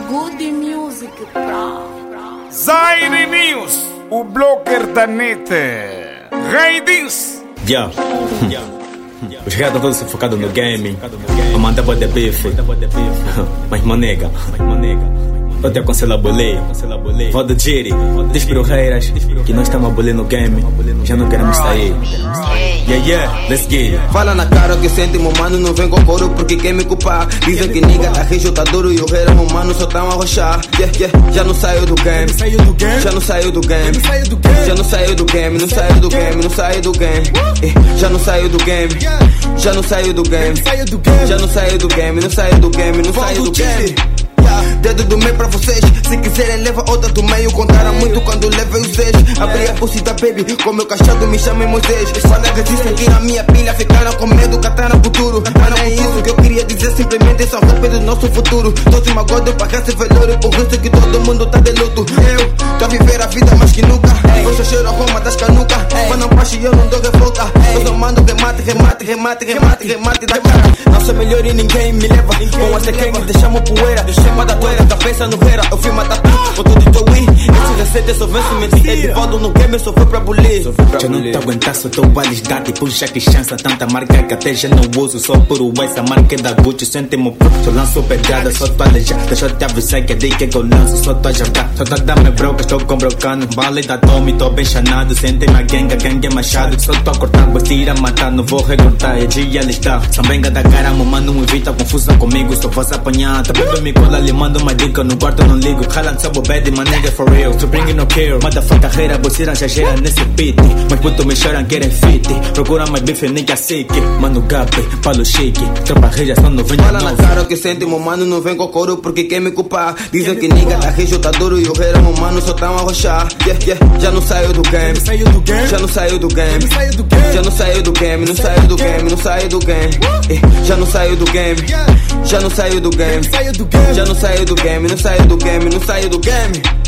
Good Music Pro. Zaire News, o blocker da net. Raidins. Os reais estão todos focados no game. Eu mandava de bife. Mas manega, eu te aconselho a boleia. Vou do Jiri, diz para os haters que nós estamos a bolear no game. Já não queremos sair. Let's get it. Fala na cara que sente, meu mano, não vem com coro porque quer me culpar. Dizem que nigga tá rijo, tá duro e o rei, meu mano, só tão a rochar. Já não saiu do game. Já não saiu do game. Já não saiu do game, não saiu do game, não saiu do game. Já não saiu do game. Já não saiu do game. Já não saiu do game, não saiu do game, não saiu do game. Dedo do meio pra vocês. Se quiserem leva outra do meio. Contaram muito quando levei os 6. Abri a bucita baby, com meu cachado me chamem Moisés. Colegas dizem que na minha pilha ficaram com medo, cataram futuro. Mas não é isso que eu queria dizer, simplesmente são roupas do nosso futuro. Todos magoados para cá se velório, por isso que todo mundo tá de luto. Eu tô a viver a vida mais que nunca. Hoje eu cheiro a Roma das canucas. Mas não passo e eu não dou revolta. Eu só mando remate da cara. Não sou melhor e ninguém me leva. Com essa gang deixamos poeira. Da toeira, cabeça no reira, eu fui matar tudo, com tudo tô win. Esse recete só vence mentir, é de volta no game, só foi pra bulir. Já não te aguentar, só tô a lisgar, tipo já que chança, tanta marca que até já não uso, só por o essa marca é da Gucci, sente-me puto, só lanço pedrada, só tô a alejar, deixa eu te avisar que é daí que eu lanço, só tô a jogar, só tô a dar-me broca, estou com brocano, bala da Tommy, tô bem chanado, sente-me a gangue é machado, só tô a cortar, vou tirar, matar, não vou recortar, é dia listar, só venga da cara, mano, não evita confusão comigo, só faço apanhar, tá bebendo me cola, lhe mando uma dica, no quarto não ligo, ralan sabo bad, my nigga for real, so bring no care, motherfucker carreira, você não exagera nesse beat, mas puto me choram, querem fit, procura mais bife, nigga sick, mano gape, palo shake, tropa reja, só não vem fala na cara que sente, meu mano, não vem com coro porque quer me culpar, dizem que nigga tá rijo, tá duro e o rei, meu mano, só tão a rochar, já não saiu do game, já não saiu do game, já não saiu do game, não saiu do game, não saiu do game, já não saiu do game, já não saiu do game, já não saiu do game, não saiu do game, não saiu do game.